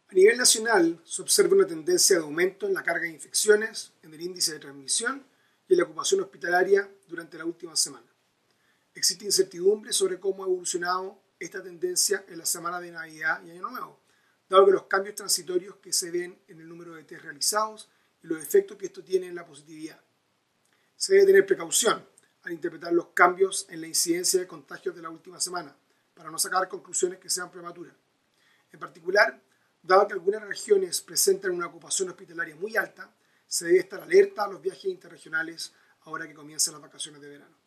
A nivel nacional, se observa una tendencia de aumento en la carga de infecciones, en el índice de transmisión y en la ocupación hospitalaria durante la última semana. Existe incertidumbre sobre cómo ha evolucionado esta tendencia en la semana de Navidad y Año Nuevo, dado que los cambios transitorios que se ven en el número de test realizados y los efectos que esto tiene en la positividad. Se debe tener precaución al interpretar los cambios en la incidencia de contagios de la última semana, para no sacar conclusiones que sean prematuras. En particular, dado que algunas regiones presentan una ocupación hospitalaria muy alta, se debe estar alerta a los viajes interregionales ahora que comienzan las vacaciones de verano.